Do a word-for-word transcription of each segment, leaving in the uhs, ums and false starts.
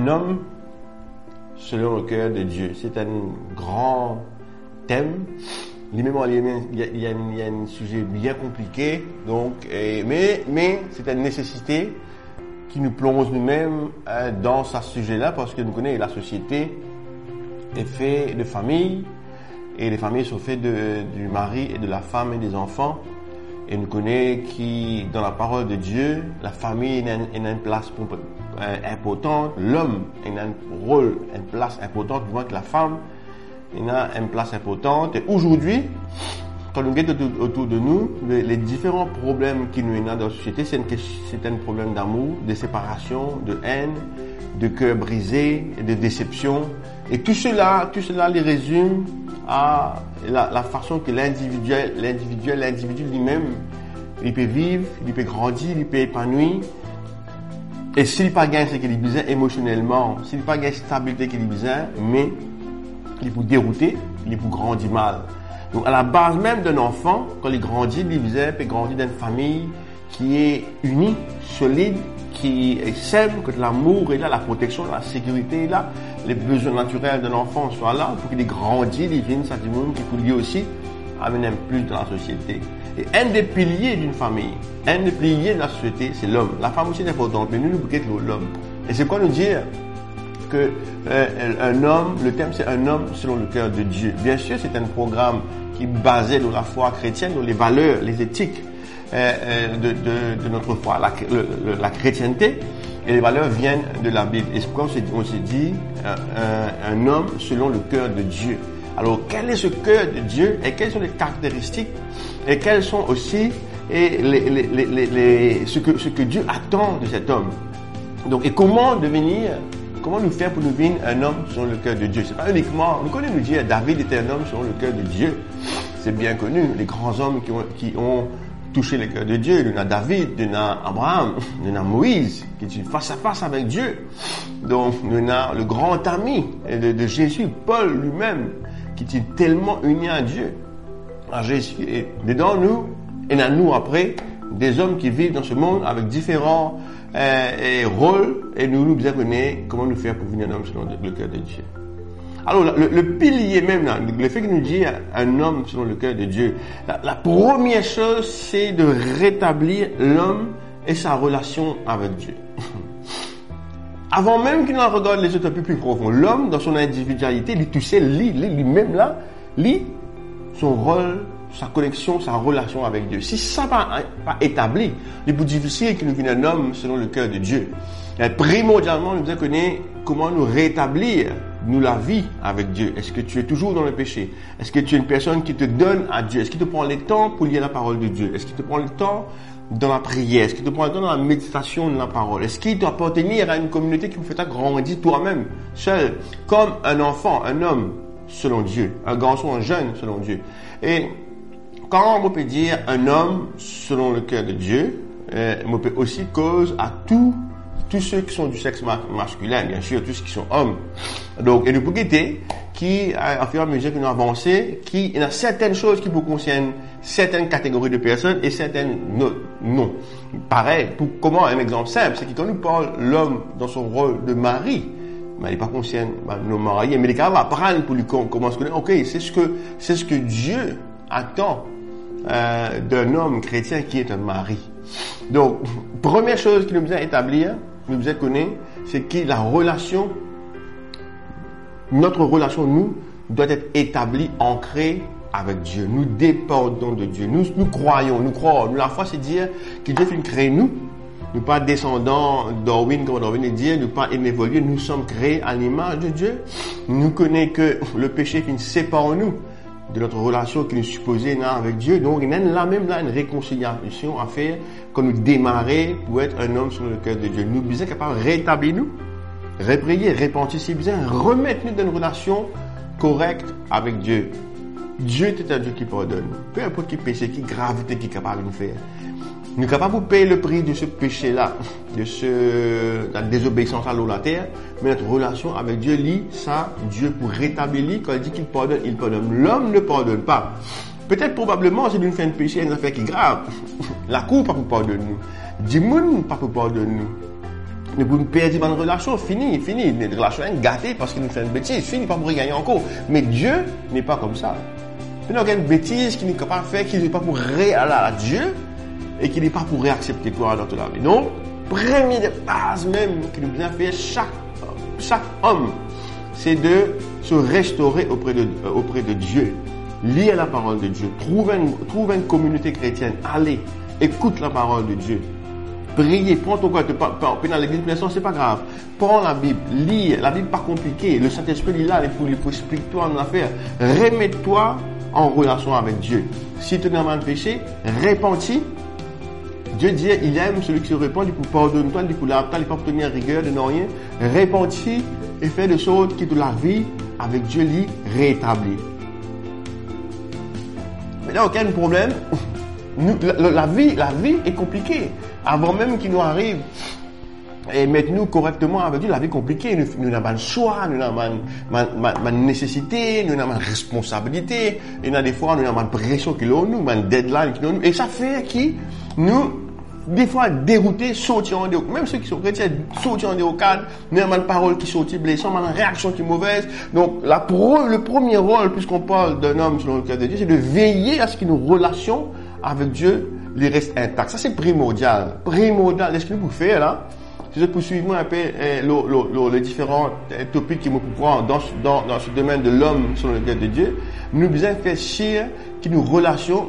Un homme selon le cœur de Dieu. C'est un grand thème. Lui-même, il y a, il y a, il y a un sujet bien compliqué. Donc, et, mais, mais c'est une nécessité qui nous plonge nous-mêmes euh, dans ce sujet-là, parce que nous connaissons la société est faite de familles, et les familles sont faites de, du mari et de la femme et des enfants. Et nous connaissons qui, dans la parole de Dieu, la famille a une, une place importante, l'homme a un rôle, une place importante, du moins que la femme a une place importante. Et aujourd'hui, quand nous regardons autour, autour de nous, les, les différents problèmes qui nous ont dans la société, c'est, une, c'est un problème d'amour, de séparation, de haine, de cœur brisé, de déception. Et tout cela, tout cela les résume à la, la façon que l'individuel, l'individuel, l'individu lui-même, il peut vivre, il peut grandir, il peut épanouir. Et s'il n'a pas gagné ce qu'il a besoin émotionnellement, s'il n'a pas gagné la stabilité qu'il a besoin, mais il peut dérouter, il peut grandir mal. Donc à la base même d'un enfant, quand il grandit, il besoin peut grandir dans une famille qui est unie, solide, qui est saine, que l'amour est là, la protection, la sécurité est là, les besoins naturels d'un enfant soient là, pour qu'il grandisse, il vienne, ça du monde qui peut lui aussi amener un plus dans la société. Et un des piliers d'une famille, un des piliers de la société, c'est l'homme. La femme aussi est importante, mais nous, nous bouquons l'homme. Et c'est quoi nous dire que euh, un homme, le thème c'est un homme selon le cœur de Dieu. Bien sûr, c'est un programme qui est basé dans la foi chrétienne, dans les valeurs, les éthiques euh, de, de, de notre foi, la, le, le, la chrétienté. Et les valeurs viennent de la Bible. Et c'est pourquoi on s'est dit euh, un, un homme selon le cœur de Dieu. Alors, quel est ce cœur de Dieu et quelles sont les caractéristiques et quelles sont aussi et les, les, les, les, les, ce, que, ce que Dieu attend de cet homme. Donc, et comment devenir, comment nous faire pour nous devenir un homme selon le cœur de Dieu. C'est pas uniquement, nous connaissons nous dire David était un homme selon le cœur de Dieu. C'est bien connu, les grands hommes qui ont, qui ont touché le cœur de Dieu. Il y en a David, il y en a Abraham, il y en a Moïse, qui est face à face avec Dieu. Donc, il y en a le grand ami de, de Jésus, Paul lui-même, qui est tellement uni à Dieu, à Jésus. Et dedans nous, et dans nous après, des hommes qui vivent dans ce monde avec différents euh, rôles, et nous nous devons connaître comment nous faire pour devenir un homme selon le cœur de Dieu. Alors, le, le pilier même, là, le fait qu'il nous dit un homme selon le cœur de Dieu, la, la première chose, c'est de rétablir l'homme et sa relation avec Dieu. Avant même qu'il en regarde les autres un peu plus profond, l'homme, dans son individualité, lui, tu sais, lui, lui-même là, lui, son rôle, sa connexion, sa relation avec Dieu. Si ça n'est pas, pas établi, il est plus difficile qu'il nous vienne un homme selon le cœur de Dieu. Et primordialement, nous devons connaître comment nous rétablir, nous, la vie avec Dieu. Est-ce que tu es toujours dans le péché? Est-ce que tu es une personne qui te donne à Dieu? Est-ce qu'il te prend le temps pour lire la parole de Dieu? Est-ce qu'il te prend le temps dans la prière? Est-ce qu'il te prend le temps dans la méditation de la parole? Est-ce qu'il doit appartenir à une communauté qui vous fait grandir toi-même, seul, comme un enfant, un homme selon Dieu, un garçon, un jeune selon Dieu? Et quand on peut dire un homme selon le cœur de Dieu, euh, on peut aussi cause à tous tous ceux qui sont du sexe masculin, bien sûr, tous ceux qui sont hommes. Donc, et nous pouvons guetter qui, à fur et à mesure que nous avançons, qui, il y a certaines choses qui vous concernent certaines catégories de personnes et certaines non. non. Pareil, pour comment, un exemple simple, c'est que quand nous parlons l'homme dans son rôle de mari, mais il n'est pas conscient, bah, nos mariés, mais les gars vont apprendre pour lui commencer à connaître, ok, c'est ce que, c'est ce que Dieu attend, euh, d'un homme chrétien qui est un mari. Donc, première chose qu'il nous besoin établir, nous devons connaître, c'est que la relation, notre relation, nous, doit être établie, ancrée avec Dieu. Nous dépendons de Dieu. Nous, nous croyons, nous croyons. Nous, la foi, c'est dire que Dieu fait créer nous. Nous pas descendants d'Orwin, comme Darwin dit, nous pas évoluer. Nous sommes créés à l'image de Dieu. Nous connaissons que le péché qui nous sépare nous de notre relation qui nous supposée avec Dieu. Donc, il y a là même là une réconciliation à faire quand nous démarrer pour être un homme sur le cœur de Dieu. Nous sommes capables de rétablir nous, reprier, repentir si besoin, remettre nous dans une relation correcte avec Dieu. Dieu est un Dieu qui pardonne. Peu importe qui péché, qui gravité qui est capable de nous faire. Nous sommes capables de payer le prix de ce péché-là, de ce, de la désobéissance à l'eau la terre, mais notre relation avec Dieu, lit ça, Dieu pour rétablir, quand il dit qu'il pardonne, il pardonne. L'homme ne pardonne pas. Peut-être, probablement, c'est d'une fin de péché, une affaire qui est grave. La cour, pas pour pardonner nous. Dimoun, pas pour pardonner nous. Mais pour nous perdre dans une relation, fini, fini. Une relation est gâtée parce qu'il nous fait une bêtise, fini, pas pour gagner encore. Mais Dieu n'est pas comme ça. Il n'y a aucune bêtise qu'il n'est pas fait, qu'il n'est pas pour réaller à Dieu et qu'il n'est pas pour réaccepter toi dans ta vie. Donc, première des bases même qu'il nous bien fait chaque, chaque homme, c'est de se restaurer auprès de, euh, auprès de Dieu. Lire la parole de Dieu. Trouve une, trouve une communauté chrétienne. Allez, écoute la parole de Dieu. Priez, prends ton quoi, tu peux dans l'église, pour l'instant, c'est pas grave. Prends la Bible, lis, la Bible pas compliquée. Le Saint-Esprit il est là, il faut, il faut expliquer-toi en affaire. Remets-toi en relation avec Dieu. Si tu n'as pas de péché, répentis. Dieu dit, il aime celui qui se répand, il peut pardonner toi, il peut l'apprendre, il peut obtenir rigueur de rien. Répentis et fais de sorte que la vie avec Dieu l'y rétablit. Mais là, aucun problème. Nous, la, la, vie, la vie est compliquée. Avant même qu'il nous arrive et mettre nous correctement avec Dieu, la vie est compliquée. Nous, nous n'avons pas de choix, nous n'avons pas de nécessité, nous n'avons pas de responsabilité. Et il y a des fois, nous n'avons pas de pression qui l'ont nous, pas de deadline qui l'ont nous. Et ça fait que nous, des fois, déroutés, sortir en déo. Même ceux qui sont chrétiens, sortir en déocade, nous n'avons pas de paroles qui sortent blessées, nous avons une réaction qui est mauvaise. Donc, la pro, le premier rôle, puisqu'on parle d'un homme selon le cœur de Dieu, c'est de veiller à ce que nos relations avec Dieu les reste intact. Ça, c'est primordial. Primordial. Est-ce que vous pouvez faire, là? Si vous poursuivez un peu eh, le, le, le, les différents eh, topics qui me prennent dans, dans, dans ce domaine de l'homme selon le cœur de Dieu, nous devons faire chier que nos relations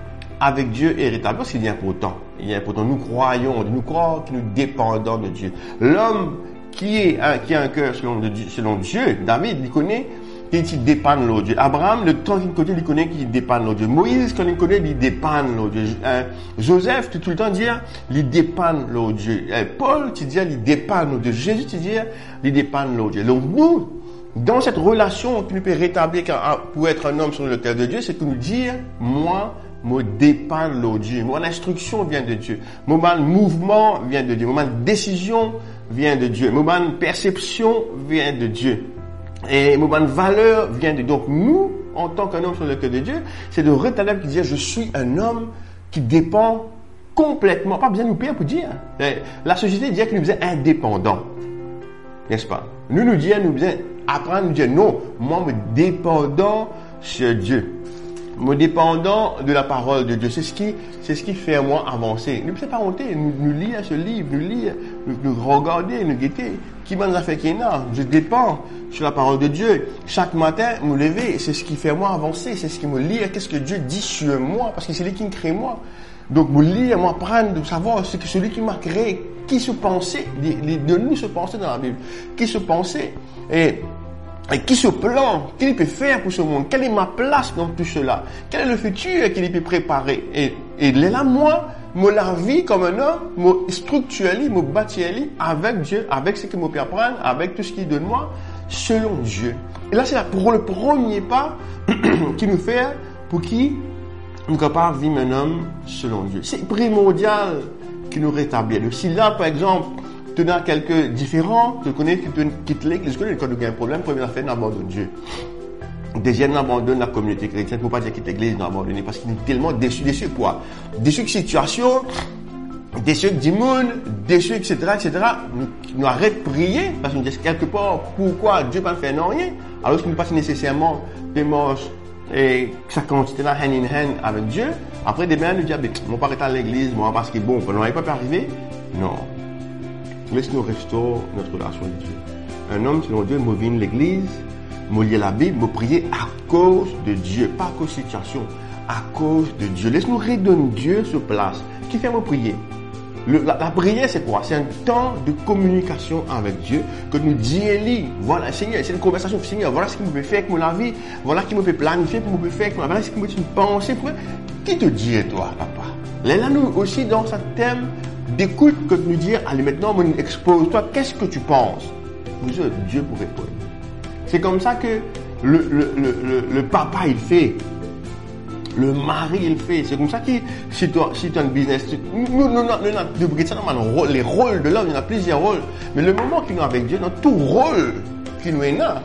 avec Dieu est rétablie. Parce qu'il est important. Il est important. Nous croyons, nous croyons que nous dépendons de Dieu. L'homme qui, est, hein, qui a un cœur selon, selon Dieu, David, il connaît qu'il dépend de Dieu. Abraham, le temps qu'il connaît, il connaît qu'il dépend de Dieu. Moïse, quand il connaît, il dépend de Dieu. Euh, Joseph, tu tout le temps dire, il dépend de Dieu. Euh, Paul, tu dis, il dépend de Dieu. Jésus, tu dis, il dépend de Dieu. Donc nous, dans cette relation qui nous peut rétablir pour être un homme sur le cœur de Dieu, c'est que nous dire, moi, me dépend de Dieu. Mon instruction vient de Dieu. Mon mouvement vient de Dieu. Mon décision vient de Dieu. Mon perception vient de Dieu. Et mon valeur vient de... Donc nous, en tant qu'un homme sur le cœur de Dieu, c'est de rétablir qui dit je suis un homme qui dépend complètement, pas besoin de nous payer pour dire. La société dit que nous sommes indépendants. N'est-ce pas? Nous nous disons, nous devons apprendre à nous dire non, moi, me dépendant sur Dieu. Me dépendant de la parole de Dieu. C'est ce qui, c'est ce qui fait moi avancer. Ne pas honter, nous, nous lire ce livre, nous lire, nous, nous regarder, nous guetter. Qui m'a fait qu'il y a? Je dépends sur la parole de Dieu. Chaque matin, me lever, c'est ce qui fait moi avancer, c'est ce qui me lire, qu'est-ce que Dieu dit sur moi, parce que c'est lui qui me crée moi. Donc, me lire, moi, apprendre de savoir ce que celui qui m'a créé, qui se pensait, de nous se penser dans la Bible, qui se pensait, et, et qui se plan, qu'est-ce qu'il peut faire pour ce monde, quelle est ma place dans tout cela, quel est le futur qu'il peut préparer. Et, et là, moi, me la vie comme un homme, me structurer, me bâtir avec Dieu, avec ce qu'il me peut apprendre, avec tout ce qu'il donne moi, selon Dieu. Et là, c'est là pour le premier pas qui nous fait pour qui nous sommes capables de vivre un homme selon Dieu. C'est primordial qui nous rétablit. Donc, si là, par exemple, tu as quelques différents, tu connais, tu quittes l'église, tu connais quand tu as un problème, première affaire, n'abandonne Dieu. Deuxième, n'abandonne la communauté chrétienne. Pour pas dire quitte l'église, n'abandonner, parce qu'il est tellement déçu, déçu quoi? Déçu de situation, déçu du monde, déçu, et cetera, et cetera. Nous, nous arrête de prier, parce qu'on dit quelque part, pourquoi Dieu ne fait rien, alors qu'il ne passe nécessairement des manches et ça continue là, hand in hand avec Dieu. Après, demain, nous dit, on va pas arrêter à l'église, moi, parce que bon, on n'aurait pas pu arriver. Non. Laisse-nous restaurer notre relation avec Dieu. Un homme, selon Dieu, me vient l'église, me lire la Bible, me prier à cause de Dieu, pas à cause de situation, à cause de Dieu. Laisse-nous redonner Dieu sur place. Qui fait me prier? Le, la, la prière, c'est quoi? C'est un temps de communication avec Dieu que nous disons, voilà, Seigneur, c'est une conversation, Seigneur, voilà ce qu'il me fait faire avec mon vie, voilà ce qu'il me fait planifier pour me faire avec moi, voilà ce qu'il me fait penser. Pour... Qui te dit, toi, papa? Là, nous aussi, dans ce thème d'écoute, que nous dire, allez, maintenant, expose-toi, qu'est-ce que tu penses? Vous êtes Dieu pour répondre. C'est comme ça que le, le, le, le, le papa, il fait. Le mari, il fait. C'est comme ça que si tu as, si tu as un business, nous, nous, nous, nous, les rôles de l'homme, il y en a plusieurs rôles. Mais le moment qu'il nous avec Dieu, dans tout rôle qui nous est là,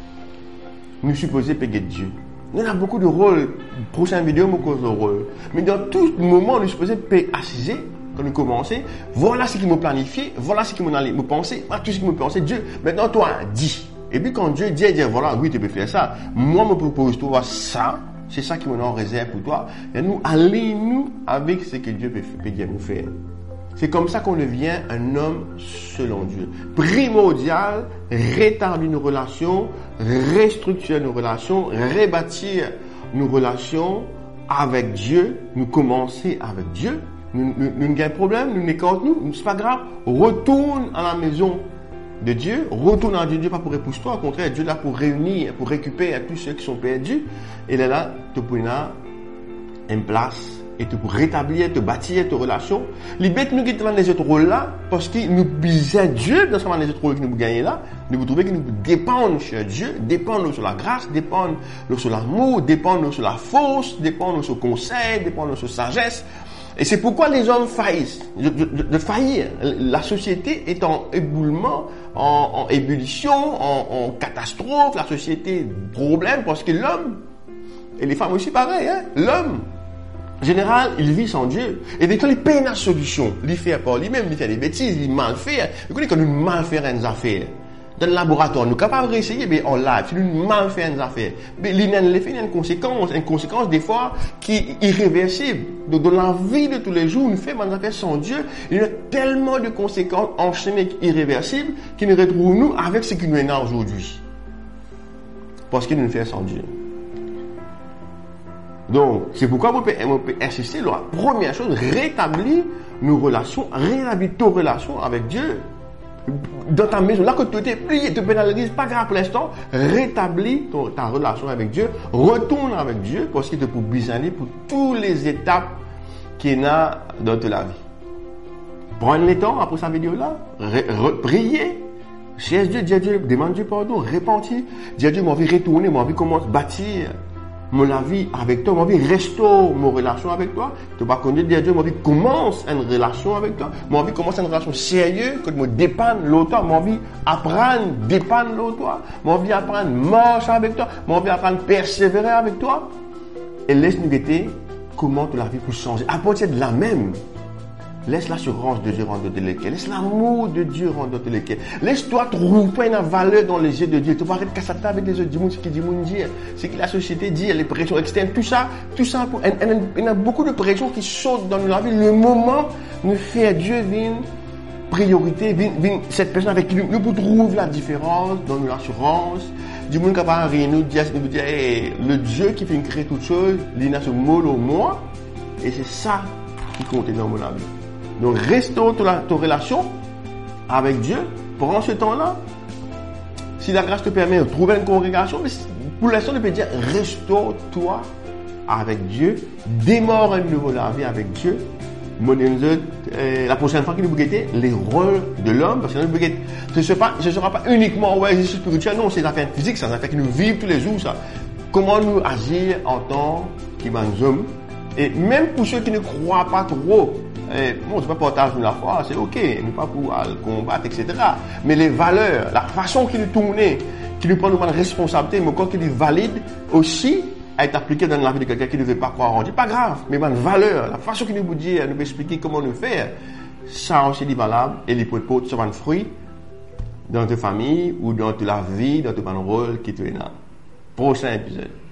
nous supposons payer Dieu. Il y en a beaucoup de rôles. Prochaine vidéo, nous cause de rôle. Mais dans tout moment, nous supposons payer assiser quand nous commençons, voilà ce qu'il m'a planifié, voilà ce qu'il m'a pensé, voilà tout ce qu'il m'a pensé. Dieu, maintenant toi, dis. Et puis quand Dieu dit, il dit, voilà, oui, tu peux faire ça. Moi, je me propose, toi, ça. C'est ça qui me en réserve pour toi. Et nous, allez-nous avec ce que Dieu peut, peut bien nous faire. C'est comme ça qu'on devient un homme selon Dieu. Primordial, rétablir nos relations, restructurer nos relations, rebâtir nos relations avec Dieu. Nous commencer avec Dieu. Nous n'avons pas de problème, nous n'écartons nous, c'est pas grave. Retourne à la maison de Dieu, retourne à Dieu, Dieu pas pour repousser toi, au contraire, Dieu est là pour réunir, pour récupérer tous ceux qui sont perdus. Il est là, te pour une place, et te pour rétablir, te bâtir tes relations. Les bêtes nous qui dans les autres rôles là, parce que nous bisons Dieu dans ce moment les autres rôles que nous gagnons là, nous vous trouvez que nous dépendons sur Dieu, dépendons sur la grâce, dépendons sur l'amour, dépendons sur la force, dépendons sur le conseil, dépendons sur la sagesse. Et c'est pourquoi les hommes faillissent, de, de, de faillir. La société est en éboulement, en, en ébullition, en, en catastrophe. La société problème parce que l'homme, et les femmes aussi pareil, hein, l'homme, en général, il vit sans Dieu. Et dès qu'il il peine la solution, il fait par lui-même, il fait des bêtises, il mal fait. Vous connaissez quand nous mal faire une affaire. Dans le laboratoire, nous sommes capables d'essayer, mais en live, si nous mal faire une affaire. Mais il y a une conséquence, une conséquence des fois qui est irréversible. Donc, dans la vie de tous les jours, nous faisons des affaires sans Dieu. Il y a tellement de conséquences enchaînées irréversibles qui nous retrouvent nous avec ce qui nous est là aujourd'hui. Parce que nous nous faisons sans Dieu. Donc, c'est pourquoi on peut, on peut insister, la première chose, rétablir nos relations, rétablir tes relations avec Dieu. Dans ta maison, là que tu t'es plié, tu peux dans l'église, pas grave pour l'instant, rétablis ton, ta relation avec Dieu, retourne avec Dieu, parce qu'il te peut bisaner pour toutes les étapes qu'il y a dans ta vie. Prends le temps, après sa vidéo-là, prier, cherche Dieu, dis à Dieu, demande Dieu pardon, repentir, dis à Dieu, mon vie retourner, mon vie commence à bâtir mon vie avec toi, mon vie restaure mon relation avec toi. Tu vas connaître Dieu, mon vie commence une relation avec toi. Mon vie commence une relation sérieuse, que je me dépende l'autre. Mon vie apprendre, dépendre l'autre. Mon vie apprendre, marcher avec toi. Mon vie apprendre, persévérer avec toi. Et laisse-nous guetter comment la vie peut changer. À partir de la même, laisse l'assurance de Dieu rendre de l'équerre. Laisse l'amour de Dieu rendre de l'équerre. Laisse-toi trouver une valeur dans les yeux de Dieu. Tu vas arrêter de casser avec les yeux du monde, ce qui dit monde dire, ce que la société dit, les pressions externes, tout ça, tout ça. Il y a beaucoup de pressions qui sautent dans la vie. Le moment nous fait Dieu une priorité, vient cette personne avec qui nous, nous trouvons la différence dans l'assurance. Du monde qui va rien nous dire, nous dire, hey, le Dieu qui fait créer toute chose, il a ce mot au moi, et c'est ça qui compte dans mon vie. Donc, restaure ta, ta relation avec Dieu. Prends ce temps-là. Si la grâce te permet de trouver une congrégation, mais pour l'instant, tu peux dire, restaure-toi avec Dieu. Démarre une nouvelle vie avec Dieu. La prochaine fois que nous guettons les rôles de l'homme, parce que nous guettons, ce ne sera, sera pas uniquement ouais, exercice spirituel, non, c'est des affaires physiques, c'est des affaires que nous vivons tous les jours, ça. Comment nous agir en tant qu'hommes. Et même pour ceux qui ne croient pas trop, eh, bon, c'est pas partage de la foi, c'est ok, nous pas pour le combattre, et cetera. Mais les valeurs, la façon qu'il nous tourne, qui nous prend une responsabilité, mais encore qu'il est valide aussi, à être appliqué dans la vie de quelqu'un qui ne veut pas croire en Dieu. Pas grave, mais une valeur, la façon qu'il nous dit, nous expliquer comment nous faire, ça aussi est valable et les potes seront un fruit dans ta famille ou dans ta vie, dans ton rôle qui te est là. Prochain épisode.